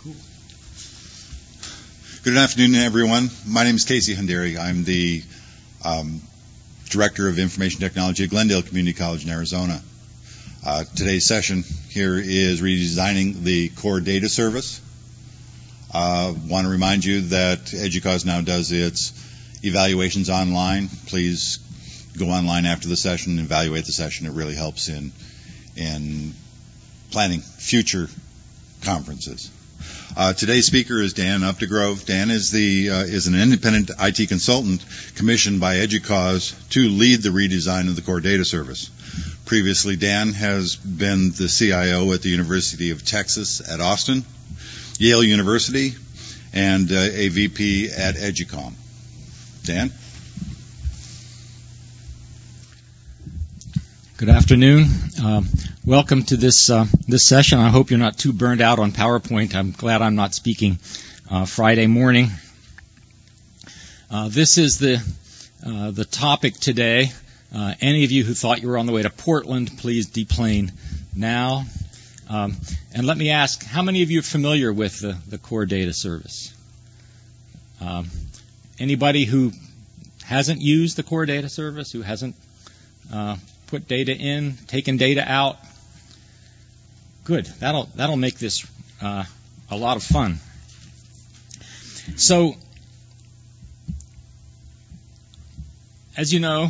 Cool. Good afternoon, everyone. My name is Casey Hundary. I'm the Director of Information Technology at Glendale Community College in Arizona. Today's session here is redesigning the core data service. Want to remind you that EDUCAUSE now does its evaluations online. Please go online after the session and evaluate the session. It really helps in planning future conferences. Today's speaker is Dan Updegrove. Dan is an independent IT consultant commissioned by EDUCAUSE to lead the redesign of the core data service. Previously, Dan has been the CIO at the University of Texas at Austin, Yale University, and a VP at EDUCOM. Dan? Good afternoon. Welcome to this session. I hope you're not too burned out on PowerPoint. I'm glad I'm not speaking Friday morning. This is the topic today. Any of you who thought you were on the way to Portland, please deplane now. And let me ask, how many of you are familiar with the core data service? Anybody who hasn't used the core data service, who hasn't put data in, taken data out? Good. That'll make this a lot of fun. So, as you know,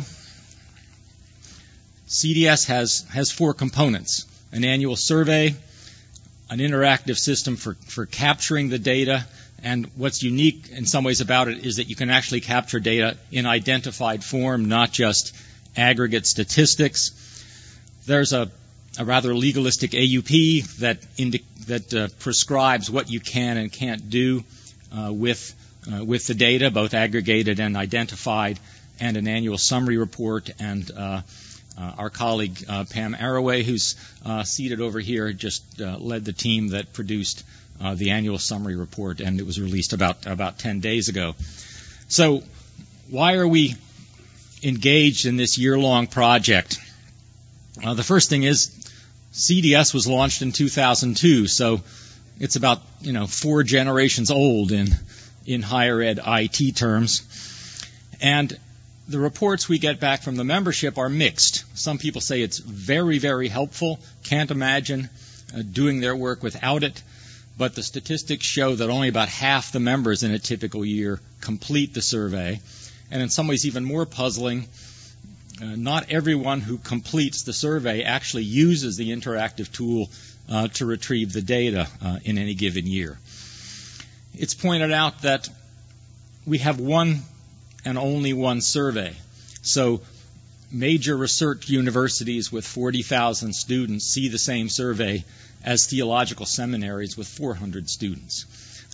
CDS has four components: an annual survey, an interactive system for capturing the data, and what's unique in some ways about it is that you can actually capture data in identified form, not just aggregate statistics. There's a rather legalistic AUP that prescribes what you can and can't do with the data, both aggregated and identified, and an annual summary report. And our colleague Pam Arroway, who's seated over here, just led the team that produced the annual summary report, and it was released about 10 days ago. So why are we engaged in this year-long project? The first thing is CDS was launched in 2002, so it's about 4 generations old in higher ed IT terms. And the reports we get back from the membership are mixed. Some people say it's very, very helpful, can't imagine doing their work without it, but the statistics show that only about half the members in a typical year complete the survey. And in some ways even more puzzling, not everyone who completes the survey actually uses the interactive tool to retrieve the data in any given year. It's pointed out that we have one and only one survey. So major research universities with 40,000 students see the same survey as theological seminaries with 400 students.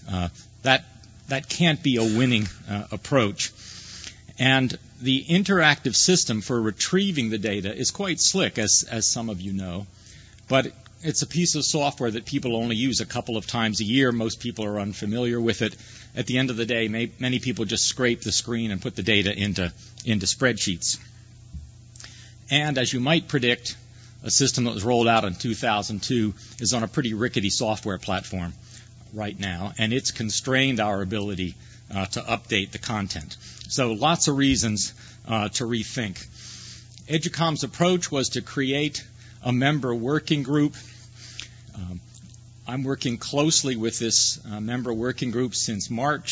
That can't be a winning approach. And the interactive system for retrieving the data is quite slick, as some of you know, but it's a piece of software that people only use a couple of times a year. Most people are unfamiliar with it. At the end of the day, many people just scrape the screen and put the data into spreadsheets. And as you might predict, a system that was rolled out in 2002 is on a pretty rickety software platform right now, and it's constrained our ability to update the content. So lots of reasons to rethink. EDUCOM's approach was to create a member working group. I'm working closely with this member working group since March.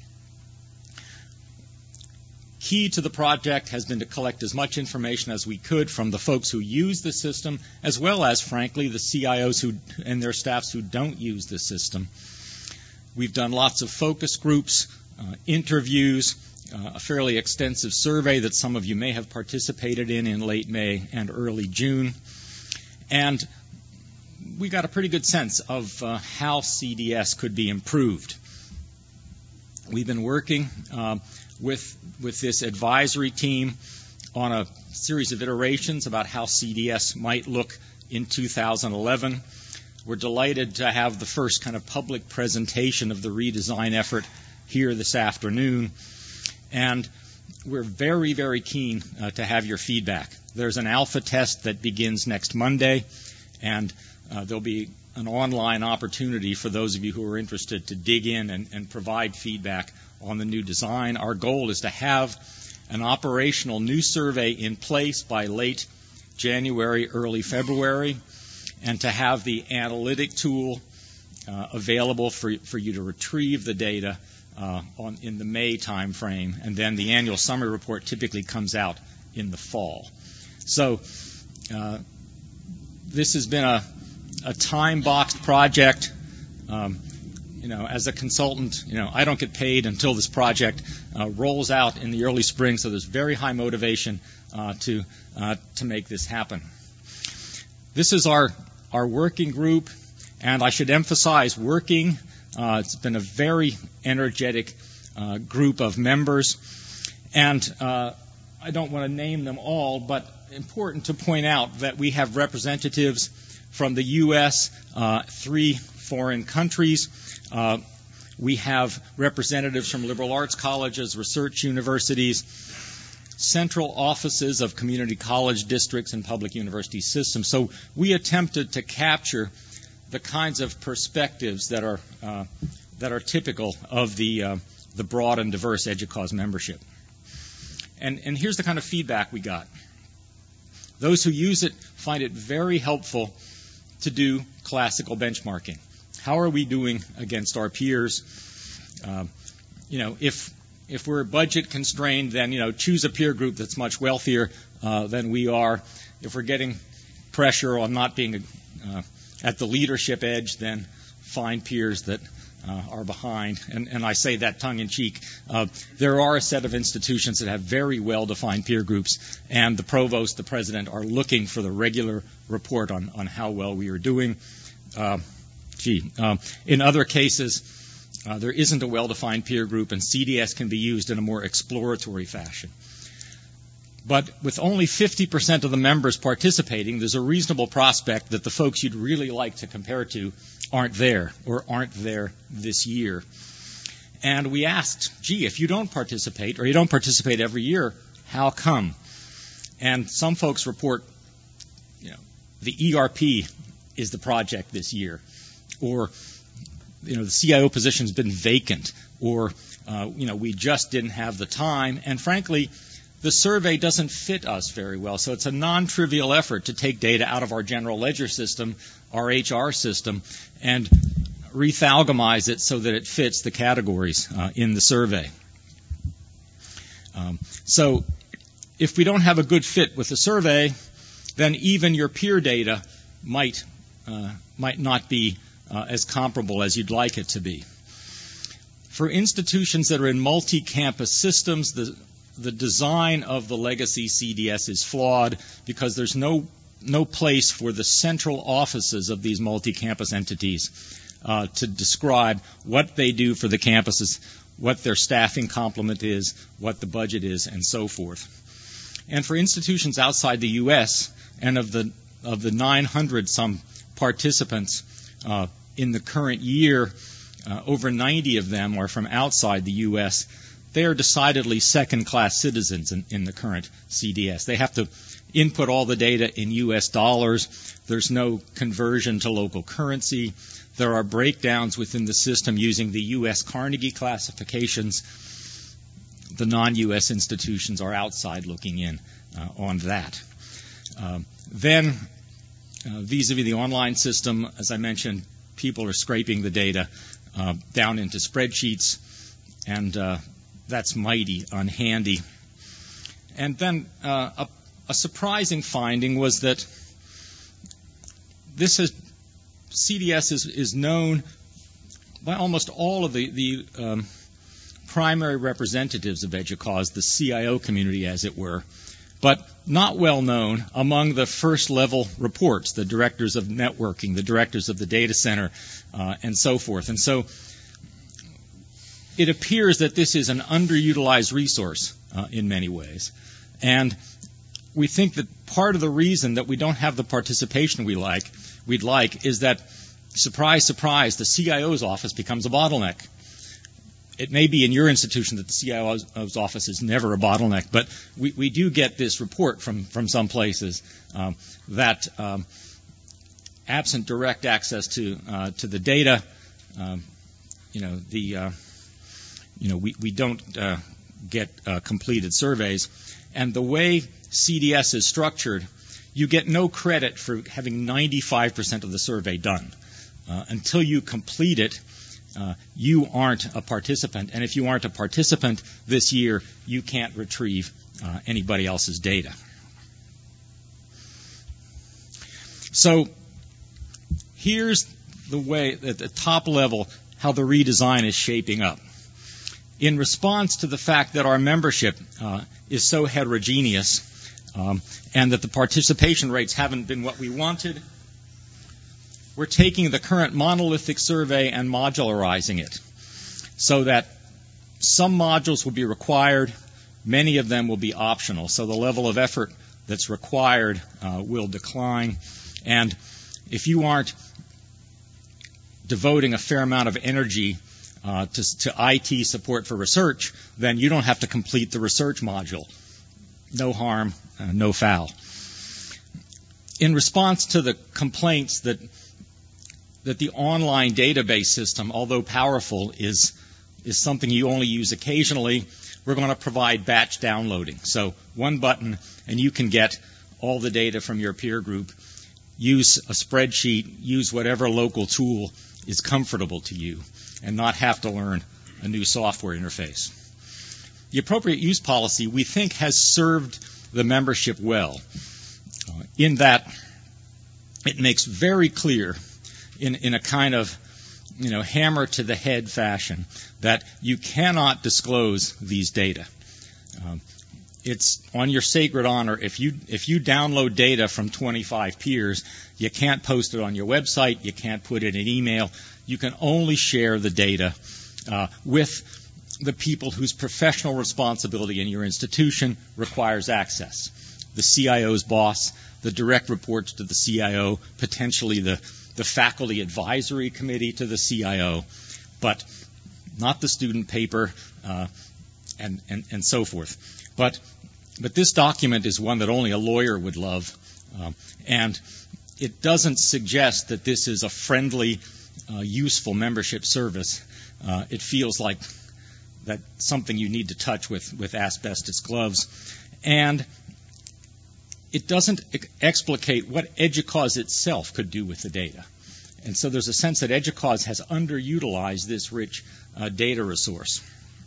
Key to the project has been to collect as much information as we could from the folks who use the system, as well as, frankly, the CIOs and their staffs who don't use the system. We've done lots of focus groups, interviews, a fairly extensive survey that some of you may have participated in late May and early June. And we got a pretty good sense of how CDS could be improved. We've been working with this advisory team on a series of iterations about how CDS might look in 2011. We're delighted to have the first kind of public presentation of the redesign effort here this afternoon. And we're very, very keen to have your feedback. There's an alpha test that begins next Monday, and there'll be an online opportunity for those of you who are interested to dig in and provide feedback on the new design. Our goal is to have an operational new survey in place by late January, early February, and to have the analytic tool available for you to retrieve the data in the May time frame, and then the annual summary report typically comes out in the fall. So this has been a time-boxed project. As a consultant, I don't get paid until this project rolls out in the early spring, so there's very high motivation to make this happen. This is our working group, and I should emphasize working. It's been a very energetic group of members, and I don't want to name them all, but important to point out that we have representatives from the U.S., 3 foreign countries. We have representatives from liberal arts colleges, research universities, central offices of community college districts and public university systems. So we attempted to capture the kinds of perspectives that are typical of the broad and diverse EDUCAUSE membership. And here's the kind of feedback we got. Those who use it find it very helpful to do classical benchmarking. How are we doing against our peers? If we're budget constrained, then choose a peer group that's much wealthier than we are. If we're getting pressure on not being at the leadership edge, then find peers that are behind. And I say that tongue in cheek. There are a set of institutions that have very well-defined peer groups, and the provost, the president, are looking for the regular report on how well we are doing. In other cases, there isn't a well-defined peer group, and CDS can be used in a more exploratory fashion. But with only 50% of the members participating, there's a reasonable prospect that the folks you'd really like to compare to aren't there or aren't there this year. And we asked, if you don't participate or you don't participate every year, how come? And some folks report, the ERP is the project this year, or the CIO position's been vacant, or we just didn't have the time, and frankly, the survey doesn't fit us very well. So it's a non-trivial effort to take data out of our general ledger system, our HR system, and rethalgamize it so that it fits the categories in the survey. So if we don't have a good fit with the survey, then even your peer data might not be as comparable as you'd like it to be. For institutions that are in multi-campus systems, the design of the legacy CDS is flawed because there's no place for the central offices of these multi-campus entities to describe what they do for the campuses, what their staffing complement is, what the budget is, and so forth. And for institutions outside the U.S., and of the 900-some participants in the current year, over 90 of them are from outside the U.S., they are decidedly second-class citizens in the current CDS. They have to input all the data in U.S. dollars. There's no conversion to local currency. There are breakdowns within the system using the U.S. Carnegie classifications. The non-U.S. institutions are outside looking in on that. Then, vis-a-vis the online system, as I mentioned, people are scraping the data down into spreadsheets, and that's mighty unhandy. And then a surprising finding was that CDS is known by almost all of the primary representatives of EDUCAUSE, the CIO community, as it were, but not well known among the first-level reports, the directors of networking, the directors of the data center, and so forth. And so it appears that this is an underutilized resource in many ways. And we think that part of the reason that we don't have the participation we'd like is that, surprise, surprise, the CIO's office becomes a bottleneck. It may be in your institution that the CIO's office is never a bottleneck, but we do get this report from some places that absent direct access to the data, we don't get completed surveys. And the way CDS is structured, you get no credit for having 95% of the survey done. Until you complete it, you aren't a participant. And if you aren't a participant this year, you can't retrieve anybody else's data. So here's the way, at the top level, how the redesign is shaping up. In response to the fact that our membership is so heterogeneous and that the participation rates haven't been what we wanted, we're taking the current monolithic survey and modularizing it so that some modules will be required, many of them will be optional. So the level of effort that's required will decline. And if you aren't devoting a fair amount of energy to IT support for research, then you don't have to complete the research module. No harm, no foul. In response to the complaints that the online database system, although powerful, is something you only use occasionally, we're going to provide batch downloading. So one button, and you can get all the data from your peer group. Use a spreadsheet, use whatever local tool is comfortable to you, and not have to learn a new software interface. The appropriate use policy, we think, has served the membership well, in that it makes very clear in a kind of hammer to the head fashion that you cannot disclose these data. It's on your sacred honor. If you download data from 25 peers, you can't post it on your website, you can't put it in email. You can only share the data with the people whose professional responsibility in your institution requires access. The CIO's boss, the direct reports to the CIO, potentially the faculty advisory committee to the CIO, but not the student paper and so forth. But this document is one that only a lawyer would love, and it doesn't suggest that this is a friendly, useful membership service. It feels like that's something you need to touch with asbestos gloves. And it doesn't explicate what EDUCAUSE itself could do with the data. And so there's a sense that EDUCAUSE has underutilized this rich data resource.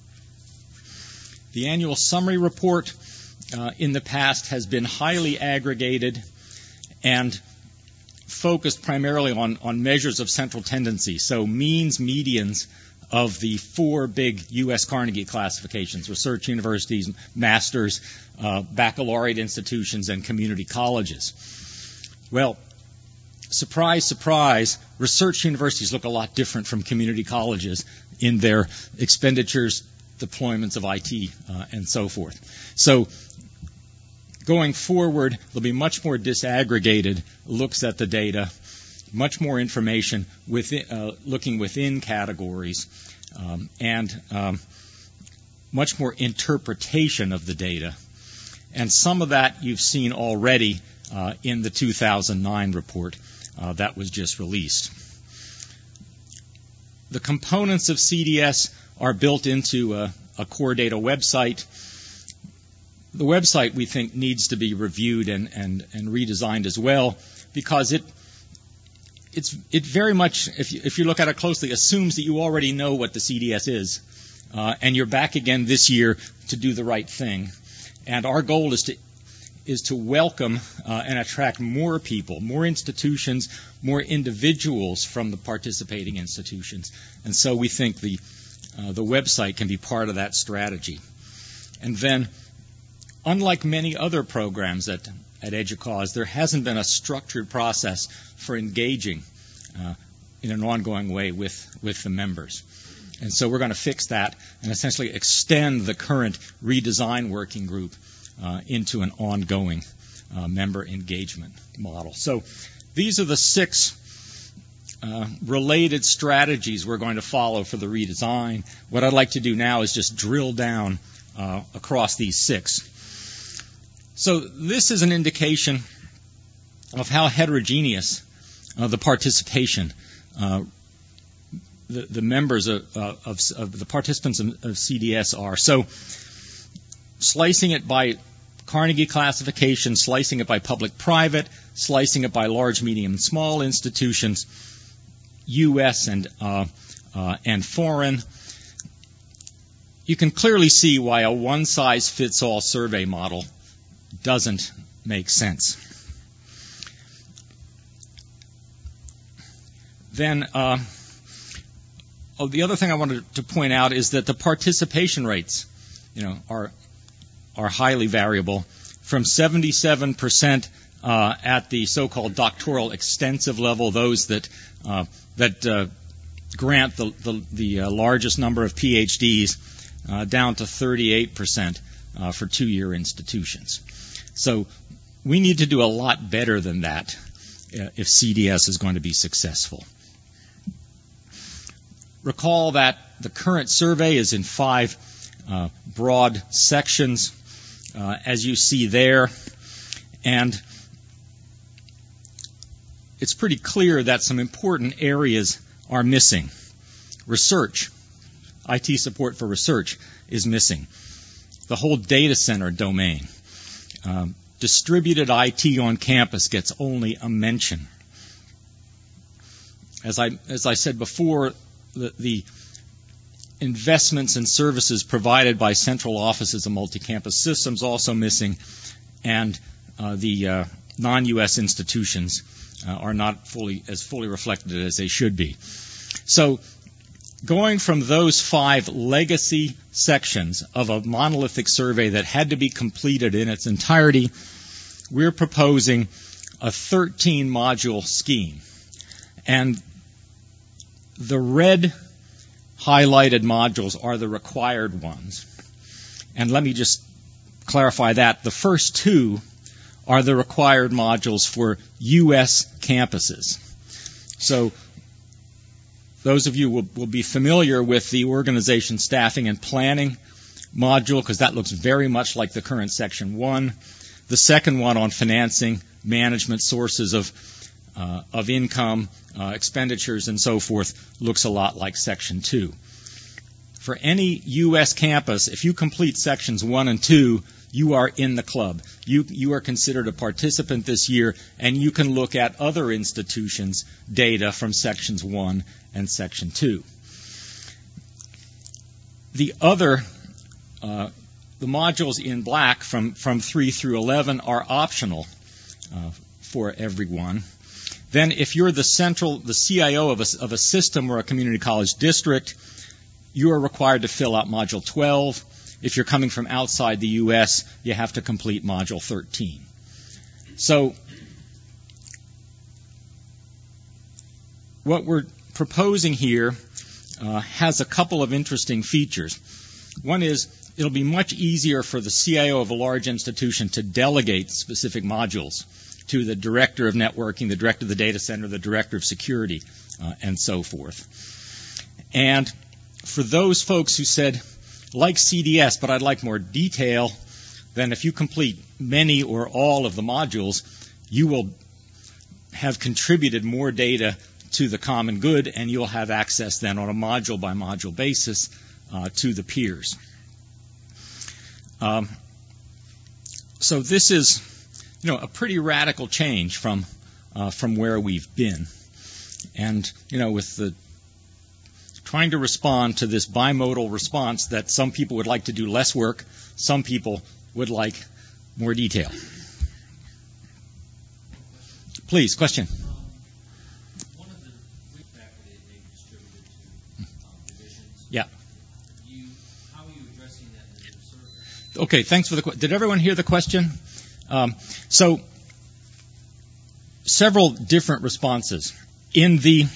The annual summary report in the past has been highly aggregated and focused primarily on measures of central tendency, so means, medians of the four big U.S. Carnegie classifications: research universities, masters, baccalaureate institutions, and community colleges. Well, surprise, surprise, research universities look a lot different from community colleges in their expenditures, deployments of IT, and so forth. So going forward, there'll be much more disaggregated looks at the data, much more information looking within categories, and much more interpretation of the data. And some of that you've seen already in the 2009 report that was just released. The components of CDS are built into a core data website. The website, we think, needs to be reviewed and redesigned as well, because it very much, if you look at it closely, assumes that you already know what the CDS is, and you're back again this year to do the right thing. And our goal is to welcome and attract more people, more institutions, more individuals from the participating institutions. And so we think the website can be part of that strategy. And then, unlike many other programs at EDUCAUSE, there hasn't been a structured process for engaging in an ongoing way with the members. And so we're going to fix that and essentially extend the current redesign working group into an ongoing member engagement model. So these are the 6 related strategies we're going to follow for the redesign. What I'd like to do now is just drill down across these 6. So this is an indication of how heterogeneous the participation, the members of the participants of CDS are. So slicing it by Carnegie classification, slicing it by public-private, slicing it by large, medium, and small institutions, U.S. and foreign, you can clearly see why a one-size-fits-all survey model doesn't make sense. Then the other thing I wanted to point out is that the participation rates, are highly variable. From 77% at the so-called doctoral extensive level, those that grant the largest number of PhDs, down to 38% for two-year institutions. So we need to do a lot better than that if CDS is going to be successful. Recall that the current survey is in 5 broad sections, as you see there, and it's pretty clear that some important areas are missing. Research, IT support for research is missing. The whole data center domain. Distributed IT on campus gets only a mention. As I said before, the investments and services provided by central offices and multi-campus systems also missing, and the non-U.S. institutions are not fully reflected as they should be. So going from those 5 legacy sections of a monolithic survey that had to be completed in its entirety, we're proposing a 13-module scheme. And the red highlighted modules are the required ones. And let me just clarify that. The first 2 are the required modules for U.S. campuses. So those of you will be familiar with the organization, staffing, and planning module, because that looks very much like the current Section 1. The second one on financing, management, sources of income, expenditures, and so forth, looks a lot like Section 2. For any U.S. campus, if you complete Sections 1 and 2, you are in the club. You are considered a participant this year, and you can look at other institutions' data from Sections 1 and Section 2. The modules in black from 3 through 11 are optional for everyone. Then if you're the CIO of a system or a community college district, you are required to fill out Module 12. If you're coming from outside the U.S., you have to complete Module 13. So what we're proposing here has a couple of interesting features. One is it'll be much easier for the CIO of a large institution to delegate specific modules to the director of networking, the director of the data center, the director of security, and so forth. And for those folks who said, like CDS, but I'd like more detail, then if you complete many or all of the modules, you will have contributed more data to the common good, and you'll have access then on a module-by-module basis to the peers. So this is, a pretty radical change from where we've been. And, with the trying to respond to this bimodal response that some people would like to do less work, some people would like more detail. Please, question. One of the risk factors may be distributed to divisions. Yeah. How are you addressing that in the survey? Okay, thanks for the question. Did everyone hear the question? So, several different responses. In the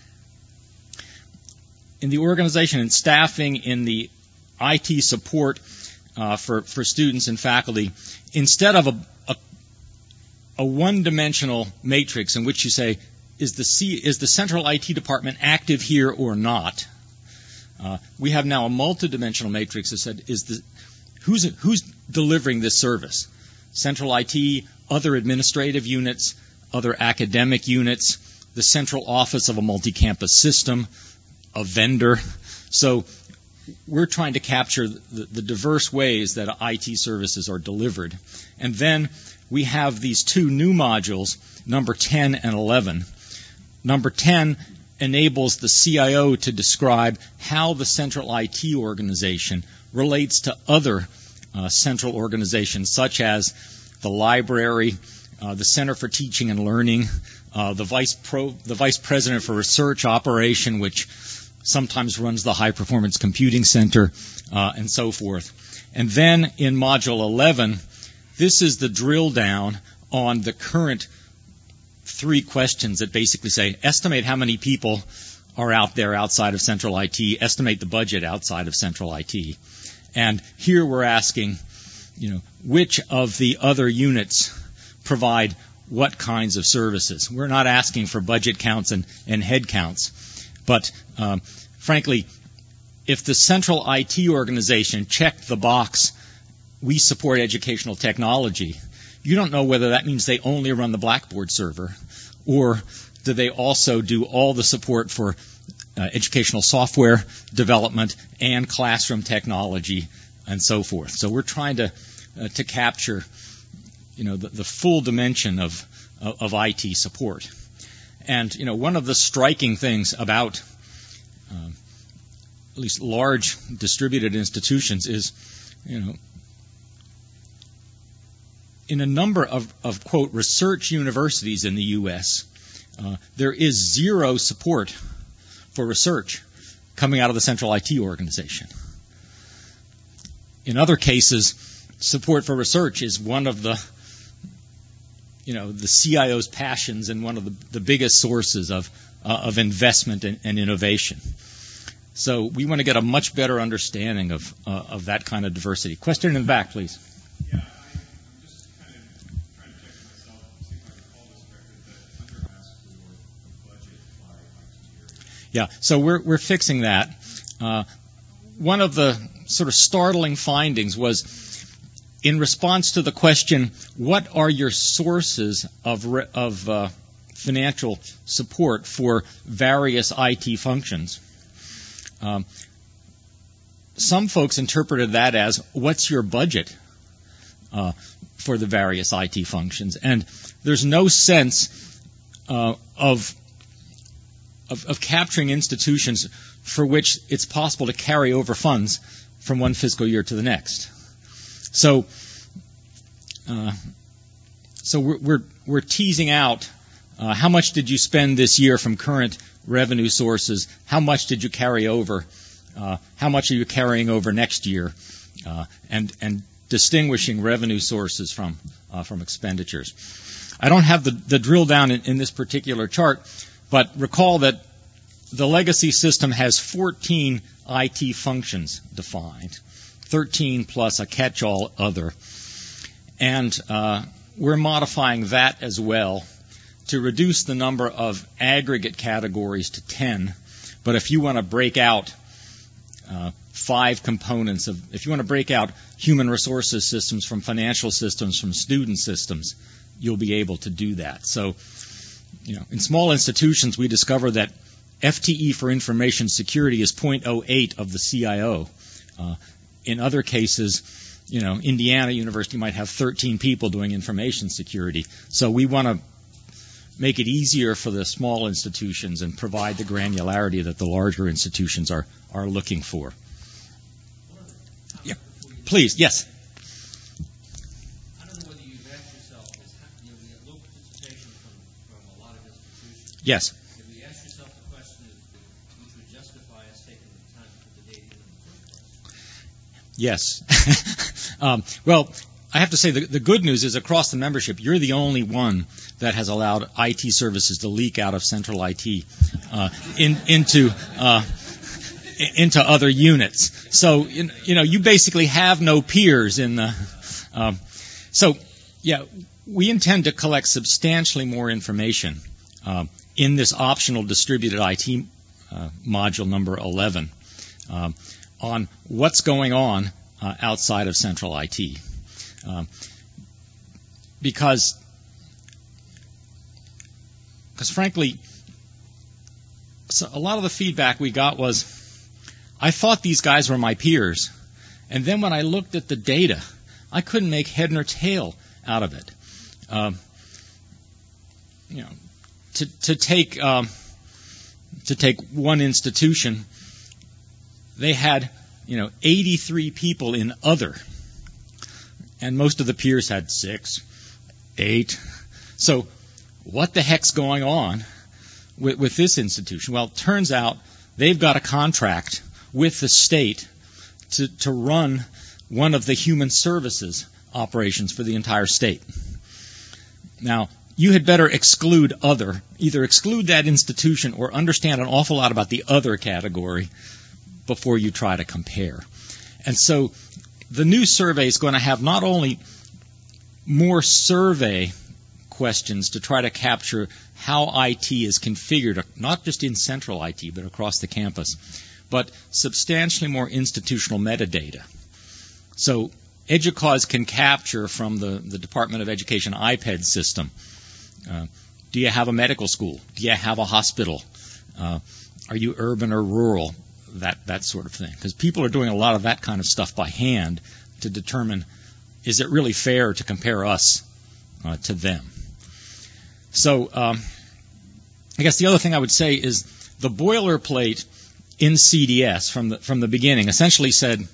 organization and staffing, in the IT support for students and faculty, instead of a one-dimensional matrix in which you say, is the central IT department active here or not? We have now a multidimensional matrix that said, who's delivering this service? Central IT, other administrative units, other academic units, the central office of a multi-campus system, a vendor. So we're trying to capture the diverse ways that IT services are delivered. And then we have these two new modules, number 10 and 11. Number 10 enables the CIO to describe how the central IT organization relates to other central organizations, such as the library, the Center for Teaching and Learning, the Vice President for Research Operation, which sometimes runs the High Performance Computing Center, and so forth. And then in Module 11, this is the drill down on the current three questions that basically say, estimate how many people are out there outside of central IT, estimate the budget outside of central IT. And here we're asking, which of the other units provide what kinds of services. We're not asking for budget counts and head counts. But frankly, if the central IT organization checked the box, we support educational technology, you don't know whether that means they only run the Blackboard server, or do they also do all the support for educational software development and classroom technology and so forth. So we're trying to capture the full dimension of IT support. And one of the striking things about at least large distributed institutions is in a number of quote research universities in the U.S., there is zero support for research coming out of the central IT organization. In other cases, support for research is one of the CIO's passions and one of the biggest sources of investment and innovation. So we want to get a much better understanding of that kind of diversity. Question in the back, please. Yeah, I'm just kind of trying to check myself, see if I recall this correctly, that under asked for a budget by IT area. Yeah, so we're fixing that. One of the sort of startling findings was in response to the question, what are your sources of financial support for various IT functions? Some folks interpreted that as, what's your budget for the various IT functions? And there's no sense of capturing institutions for which it's possible to carry over funds from one fiscal year to the next. So we're teasing out how much did you spend this year from current revenue sources, how much did you carry over, how much are you carrying over next year, and distinguishing revenue sources from expenditures. I don't have the drill down in this particular chart, but recall that the legacy system has 14 IT functions defined, 13 plus a catch-all other. And we're modifying that as well to reduce the number of aggregate categories to 10. But if you want to break out 5 components if you want to break out human resources systems from financial systems from student systems, you'll be able to do that. So, in small institutions, we discover that FTE for information security is 0.08 of the CIO. In other cases, Indiana University might have 13 people doing information security. So we want to make it easier for the small institutions and provide the granularity that the larger institutions are looking for. Yeah, please, yes. I don't know whether you've asked yourself this. We have low participation from a lot of institutions. Yes. Have you asked yourself the question which would justify us taking the time to put the data in the first place? Yes. Well, I have to say the good news is across the membership, you're the only one that has allowed IT services to leak out of central IT into other units. So you basically have no peers in the. We intend to collect substantially more information in this optional distributed IT module number 11 on what's going on outside of central IT. Because frankly, So a lot of the feedback we got was, I thought these guys were my peers, and then when I looked at the data, I couldn't make head nor tail out of it. To take one institution, they had 83 people in other, and most of the peers had 6, 8. So what the heck's going on with this institution? Well, it turns out they've got a contract with the state to run one of the human services operations for the entire state. Now, you had better exclude other, either exclude that institution or understand an awful lot about the other category before you try to compare. And so the new survey is going to have not only more survey questions to try to capture how IT is configured, not just in central IT, but across the campus, but substantially more institutional metadata. So EDUCAUSE can capture from the Department of Education iPad system, do you have a medical school? Do you have a hospital? Are you urban or rural? That sort of thing. Because people are doing a lot of that kind of stuff by hand to determine, is it really fair to compare us to them? So I guess the other thing I would say is the boilerplate in CDS from the beginning essentially said,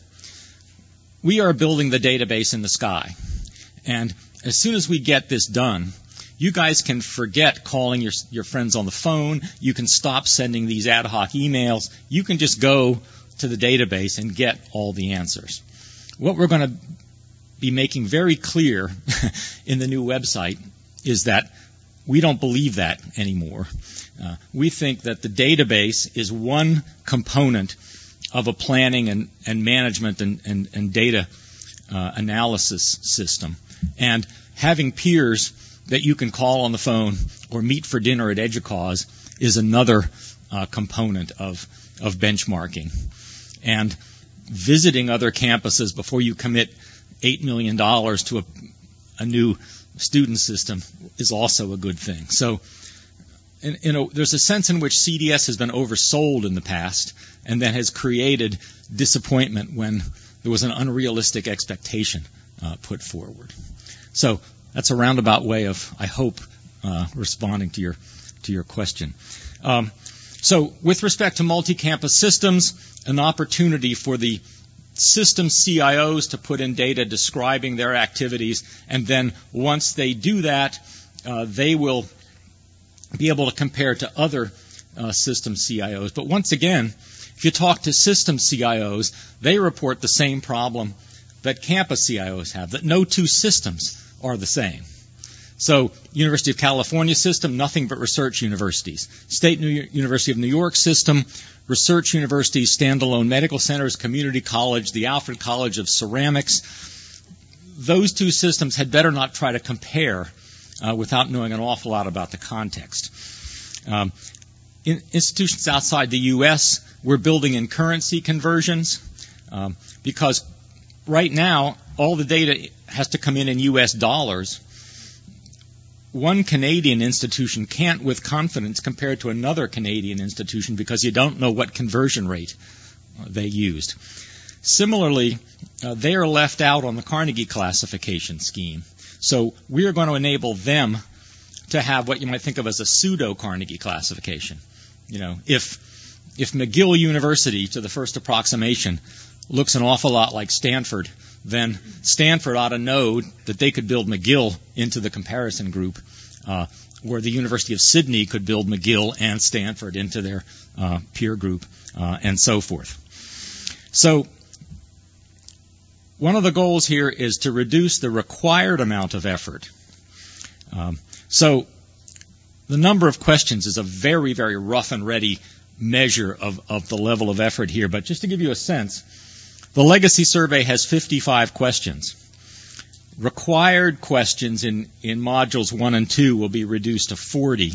we are building the database in the sky. And as soon as we get this done, you guys can forget calling your friends on the phone. You can stop sending these ad hoc emails. You can just go to the database and get all the answers. What we're going to be making very clear in the new website is that we don't believe that anymore. We think that the database is one component of a planning and management and data analysis system. And having peers that you can call on the phone or meet for dinner at EDUCAUSE is another component of benchmarking. And visiting other campuses before you commit $8 million to a new student system is also a good thing. So there's a sense in which CDS has been oversold in the past and then has created disappointment when there was an unrealistic expectation put forward. So that's a roundabout way of, I hope, responding to your question. So with respect to multi-campus systems, an opportunity for the system CIOs to put in data describing their activities, and then once they do that, they will be able to compare to other system CIOs. But once again, if you talk to system CIOs, they report the same problem that campus CIOs have, that no two systems are the same. So, University of California system, nothing but research universities. State University of New York system, research universities, standalone medical centers, community college, the Alfred College of Ceramics. Those two systems had better not try to compare without knowing an awful lot about the context. In institutions outside the U.S., we're building in currency conversions because right now all the data has to come in U.S. dollars. One Canadian institution can't with confidence compare to another Canadian institution because you don't know what conversion rate they used. Similarly, they are left out on the Carnegie classification scheme. So we are going to enable them to have what you might think of as a pseudo-Carnegie classification. If McGill University, to the first approximation, looks an awful lot like Stanford, then Stanford ought to know that they could build McGill into the comparison group, where the University of Sydney could build McGill and Stanford into their peer group, and so forth. So one of the goals here is to reduce the required amount of effort. So the number of questions is a very, very rough and ready measure of the level of effort here. But just to give you a sense, the legacy survey has 55 questions. Required questions in modules 1 and 2 will be reduced to 40.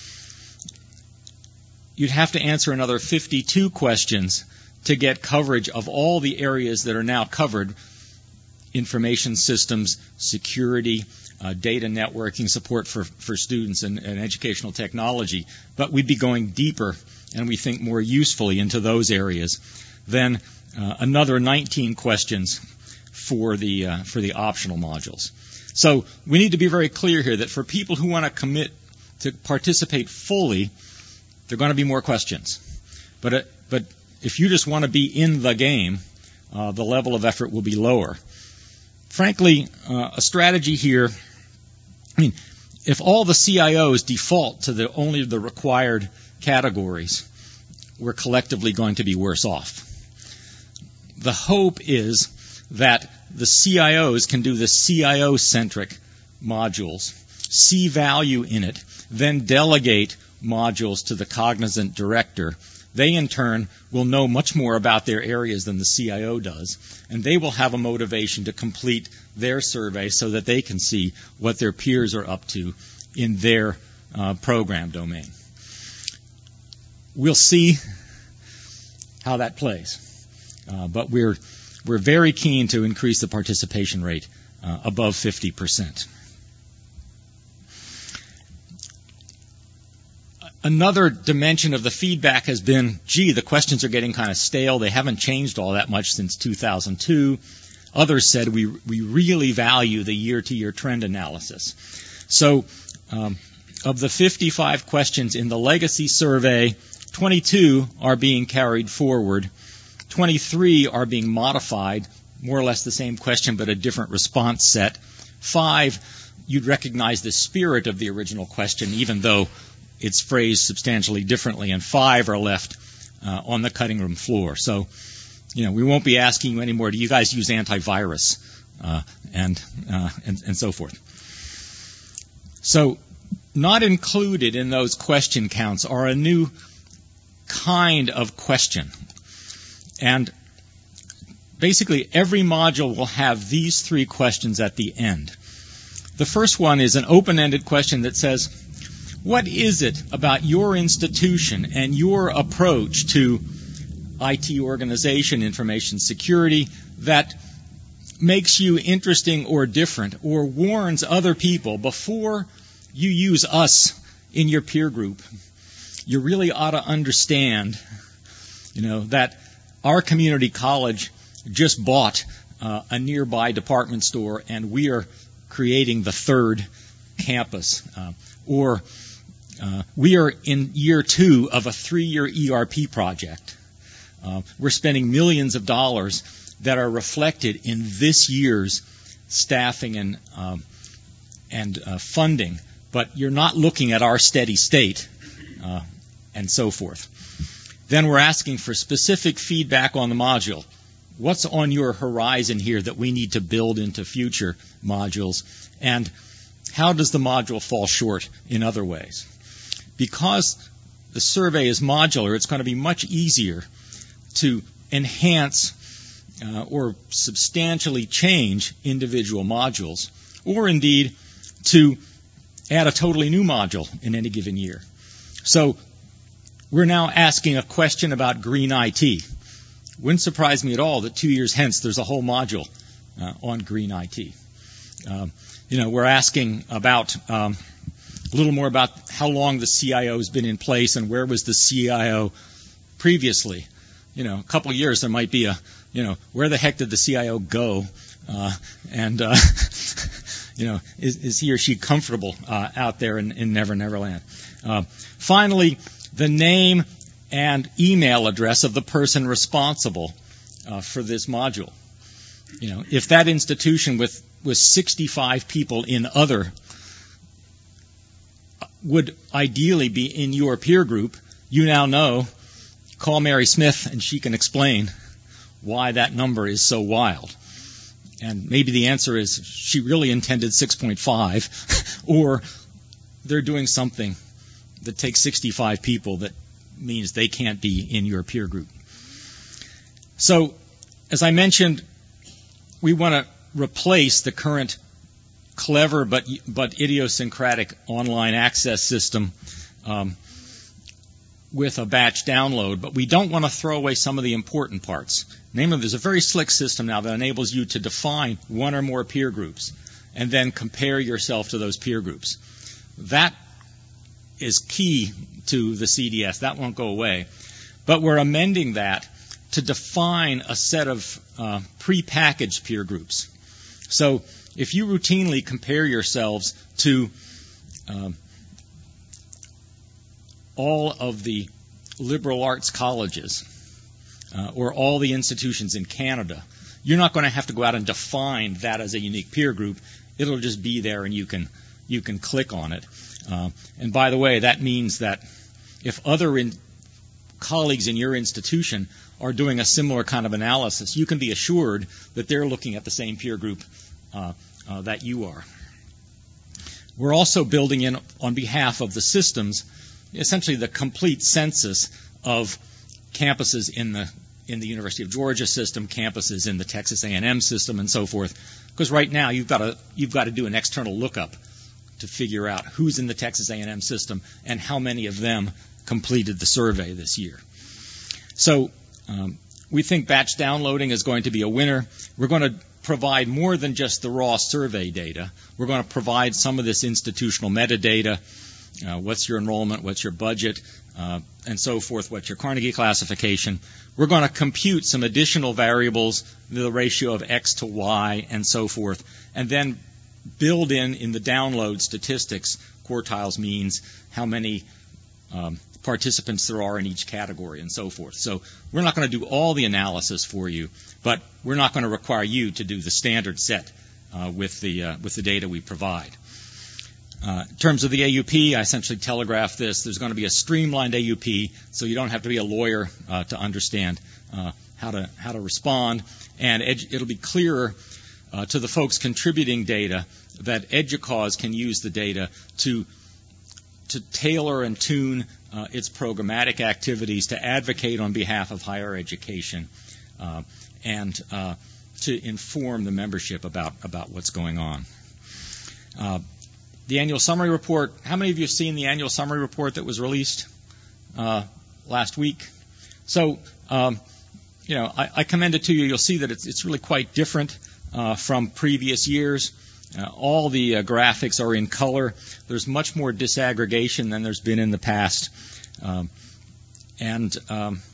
You'd have to answer another 52 questions to get coverage of all the areas that are now covered: information systems, security, data networking, support for students, and educational technology. But we'd be going deeper and we think more usefully into those areas, then another 19 questions for the optional modules. So we need to be very clear here that for people who want to commit to participate fully, there are going to be more questions. But if you just want to be in the game, the level of effort will be lower. Frankly, a strategy here, if all the CIOs default to only the required categories, we're collectively going to be worse off. The hope is that the CIOs can do the CIO-centric modules, see value in it, then delegate modules to the cognizant director. They, in turn, will know much more about their areas than the CIO does, and they will have a motivation to complete their survey so that they can see what their peers are up to in their program domain. We'll see how that plays, but we're very keen to increase the participation rate above 50%. Another dimension of the feedback has been, the questions are getting kind of stale. They haven't changed all that much since 2002. Others said we really value the year-to-year trend analysis. So of the 55 questions in the legacy survey, 22 are being carried forward. 23 are being modified, more or less the same question but a different response set. 5, you'd recognize the spirit of the original question, even though it's phrased substantially differently, and 5 are left on the cutting room floor. So, we won't be asking you anymore, do you guys use antivirus, and so forth. So, not included in those question counts are a new kind of question. And basically, every module will have these 3 questions at the end. The first one is an open-ended question that says, what is it about your institution and your approach to IT organization, information security, that makes you interesting or different, or warns other people before you use us in your peer group? You really ought to understand, that our community college just bought a nearby department store, and we are creating the 3rd campus. Or we are in year 2 of a 3-year ERP project. We're spending millions of dollars that are reflected in this year's staffing and funding, but you're not looking at our steady state, and so forth. Then we're asking for specific feedback on the module. What's on your horizon here that we need to build into future modules? And how does the module fall short in other ways? Because the survey is modular, it's going to be much easier to enhance or substantially change individual modules, or indeed to add a totally new module in any given year. So we're now asking a question about green IT. Wouldn't surprise me at all that 2 years hence there's a whole module on green IT. We're asking about a little more about how long the CIO has been in place and where was the CIO previously. A couple of years there might be where the heck did the CIO go? Is he or she comfortable out there in Never Never Land? Finally, the name and email address of the person responsible for this module. If that institution with 65 people in other would ideally be in your peer group, you now know, call Mary Smith and she can explain why that number is so wild. And maybe the answer is she really intended 6.5, or they're doing something that takes 65 people that means they can't be in your peer group. So, as I mentioned, we want to replace the current clever but idiosyncratic online access system with a batch download, but we don't want to throw away some of the important parts. Namely, there's a very slick system now that enables you to define one or more peer groups and then compare yourself to those peer groups. That is key to the CDS. That won't go away. But we're amending that to define a set of prepackaged peer groups. So if you routinely compare yourselves to all of the liberal arts colleges or all the institutions in Canada, you're not going to have to go out and define that as a unique peer group. It'll just be there, and you can click on it. And by the way, that means that if other colleagues in your institution are doing a similar kind of analysis, you can be assured that they're looking at the same peer group that you are. We're also building in, on behalf of the systems, essentially the complete census of campuses in the University of Georgia system, campuses in the Texas A&M system, and so forth. Because right now you've got to do an external lookup to figure out who's in the Texas A&M system and how many of them completed the survey this year. So we think batch downloading is going to be a winner. We're going to provide more than just the raw survey data. We're going to provide some of this institutional metadata. What's your enrollment? What's your budget? And so forth. What's your Carnegie classification? We're going to compute some additional variables, the ratio of X to Y, and so forth, and then build in the download statistics, quartiles, means, how many participants there are in each category, and so forth. So we're not going to do all the analysis for you, but we're not going to require you to do the standard set with the data we provide. In terms of the AUP, I essentially telegraphed this. There's going to be a streamlined AUP, so you don't have to be a lawyer to understand how to respond, and it'll be clearer to the folks contributing data that EDUCAUSE can use the data to tailor and tune its programmatic activities to advocate on behalf of higher education and to inform the membership about what's going on. The annual summary report. How many of you have seen the annual summary report that was released last week? So, I commend it to you. You'll see that it's really quite different from previous years. All the graphics are in color. There's much more disaggregation than there's been in the past, and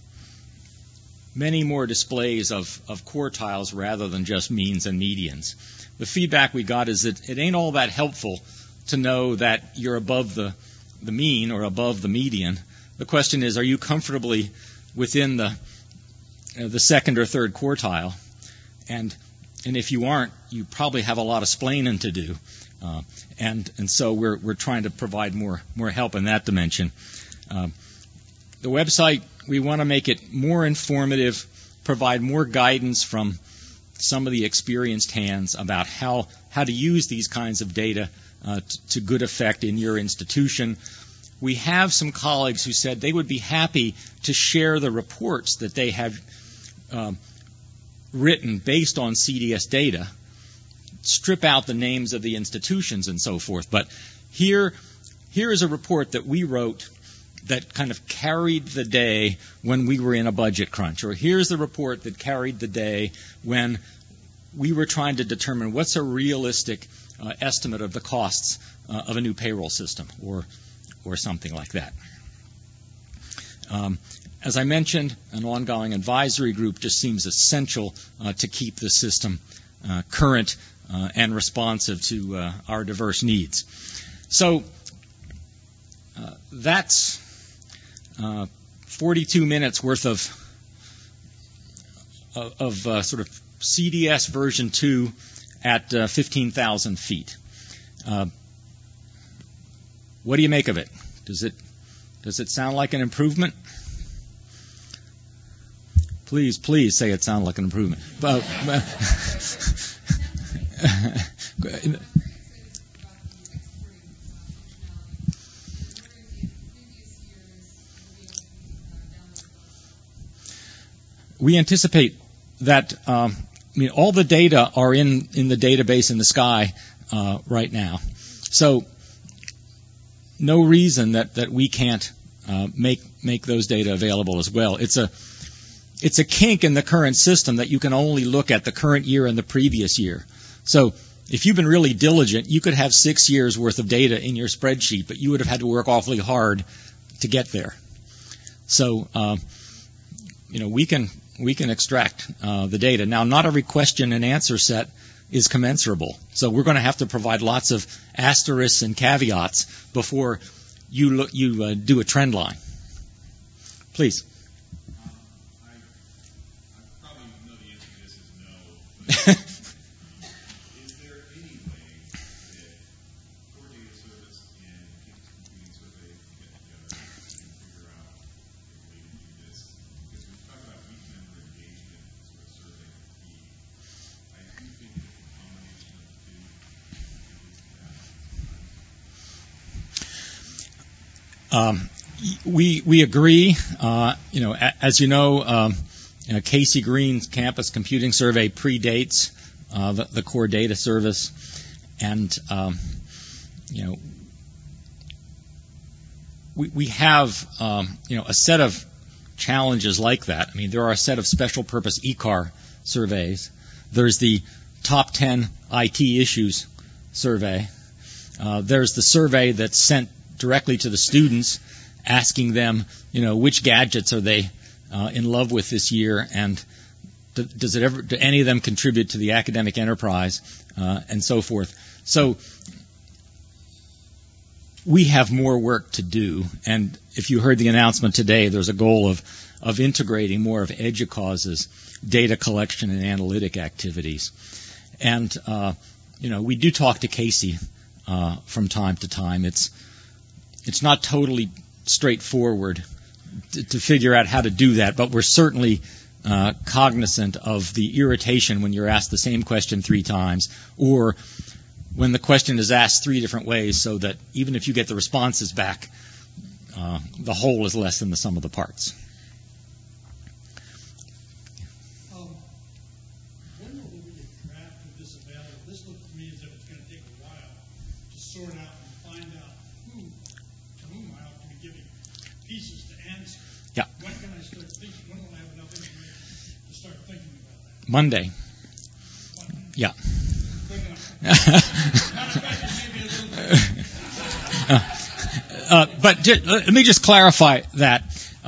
many more displays of quartiles rather than just means and medians. The feedback we got is that it ain't all that helpful to know that you're above the mean or above the median. The question is, are you comfortably within the second or third quartile? And if you aren't, you probably have a lot of splaining to do. And so we're trying to provide more help in that dimension. The website, we want to make it more informative, provide more guidance from some of the experienced hands about how to use these kinds of data to good effect in your institution. We have some colleagues who said they would be happy to share the reports that they have written based on CDS data, strip out the names of the institutions and so forth. But here is a report that we wrote that kind of carried the day when we were in a budget crunch, or here's the report that carried the day when we were trying to determine what's a realistic estimate of the costs of a new payroll system, or something like that. As I mentioned, an ongoing advisory group just seems essential to keep the system current and responsive to our diverse needs. So that's 42 minutes worth of sort of CDS version 2 at 15,000 feet. What do you make of it? Does it sound like an improvement? Please say it sounds like an improvement. We anticipate that all the data are in the database in the Sky right now. So no reason that we can't make those data available as well. It's a kink in the current system that you can only look at the current year and the previous year. So if you've been really diligent, you could have 6 years worth of data in your spreadsheet, but you would have had to work awfully hard to get there. So, we can extract the data. Now, not every question and answer set is commensurable. So we're going to have to provide lots of asterisks and caveats before you do a trend line. Please. I probably know the answer to this is no. But is there any way that Core Data Service and Campus Computing Survey can get together and figure out a way to do this? Because we talk about each member engagement sort of survey key. I do think that the combination of the two We agree. As you know, Casey Green's Campus Computing Survey predates the Core Data Service, and we have a set of challenges like that. I mean, there are a set of special purpose ECAR surveys. There's the top 10 IT issues survey. There's the survey that's sent directly to the students, asking them, which gadgets are they in love with this year, and do any of them contribute to the academic enterprise, and so forth. So we have more work to do, and if you heard the announcement today, there's a goal of integrating more of EDUCAUSE's data collection and analytic activities. And we do talk to Casey from time to time. It's not totally straightforward to figure out how to do that, but we're certainly cognizant of the irritation when you're asked the same question 3 times, or when the question is asked 3 different ways, so that even if you get the responses back, the whole is less than the sum of the parts. When will we get a draft of this available? This looks to me as if it's going to take a while to sort out and find out to whom I ought to be giving pieces to answer. Yeah. When can I start thinking? When will I have enough information to start thinking about that? Monday. Yeah. Good enough. Not expecting maybe a little bit. But let me just clarify that.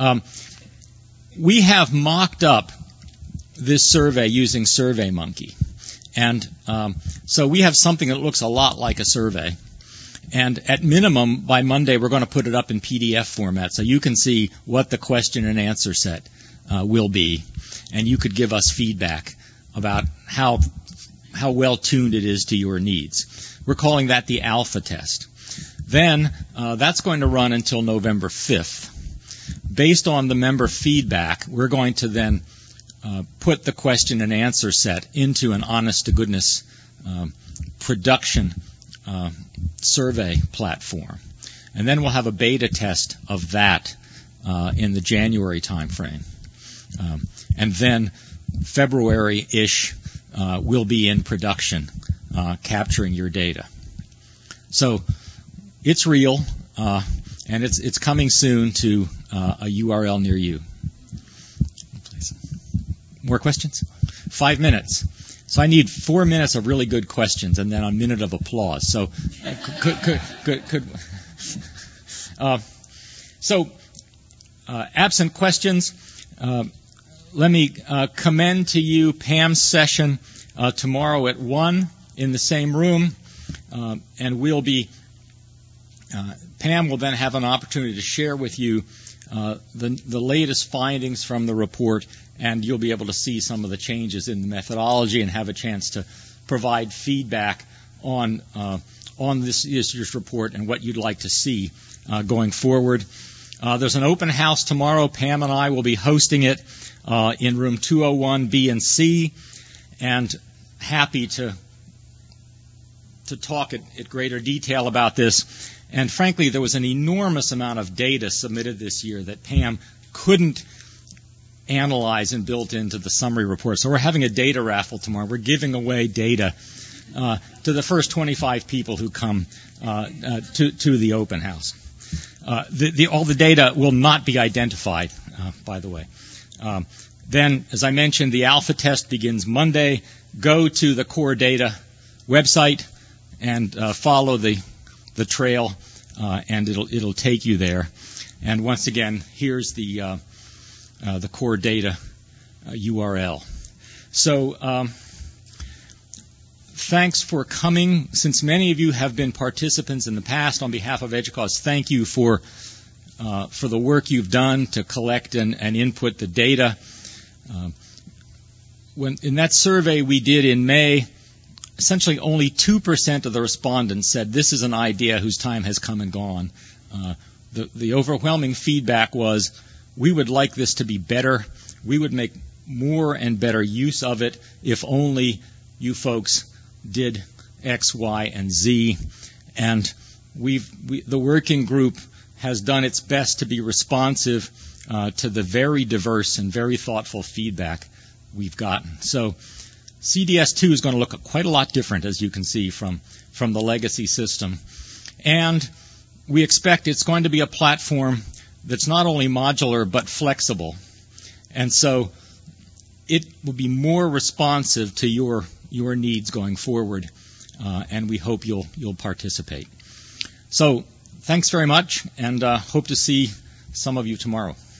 We have mocked up this survey using SurveyMonkey. And so we have something that looks a lot like a survey. And at minimum, by Monday, we're going to put it up in PDF format so you can see what the question and answer set will be. And you could give us feedback about how well tuned it is to your needs. We're calling that the alpha test. Then that's going to run until November 5th. Based on the member feedback, we're going to then put the question and answer set into an honest-to-goodness production survey platform. And then we'll have a beta test of that in the January timeframe. And then February-ish we'll be in production capturing your data. So it's real, and it's coming soon to a URL near you. Please. More questions? 5 minutes. So I need 4 minutes of really good questions, and then a minute of applause. So, absent questions, let me commend to you Pam's session tomorrow at 1 in the same room, and we'll be. Pam will then have an opportunity to share with you the latest findings from the report, and you'll be able to see some of the changes in the methodology and have a chance to provide feedback on this year's report and what you'd like to see going forward. There's an open house tomorrow. Pam and I will be hosting it in room 201 B and C, and happy to talk at greater detail about this. And frankly, there was an enormous amount of data submitted this year that Pam couldn't analyze and built into the summary report. So we're having a data raffle tomorrow. We're giving away data to the first 25 people who come to the open house. All the data will not be identified, by the way. Then, as I mentioned, the alpha test begins Monday. Go to the Core Data website and follow the trail, and it'll take you there. And once again, here's the core data URL. So thanks for coming. Since many of you have been participants in the past, on behalf of EDUCAUSE, thank you for the work you've done to collect and input the data. When in that survey we did in May, essentially only 2% of the respondents said this is an idea whose time has come and gone. The overwhelming feedback was, we would like this to be better. We would make more and better use of it if only you folks did X, Y, and Z. And the working group has done its best to be responsive to the very diverse and very thoughtful feedback we've gotten. So CDS2 is going to look quite a lot different, as you can see, from the legacy system. And we expect it's going to be a platform that's not only modular but flexible. And so it will be more responsive to your needs going forward, and we hope you'll participate. So thanks very much, and hope to see some of you tomorrow.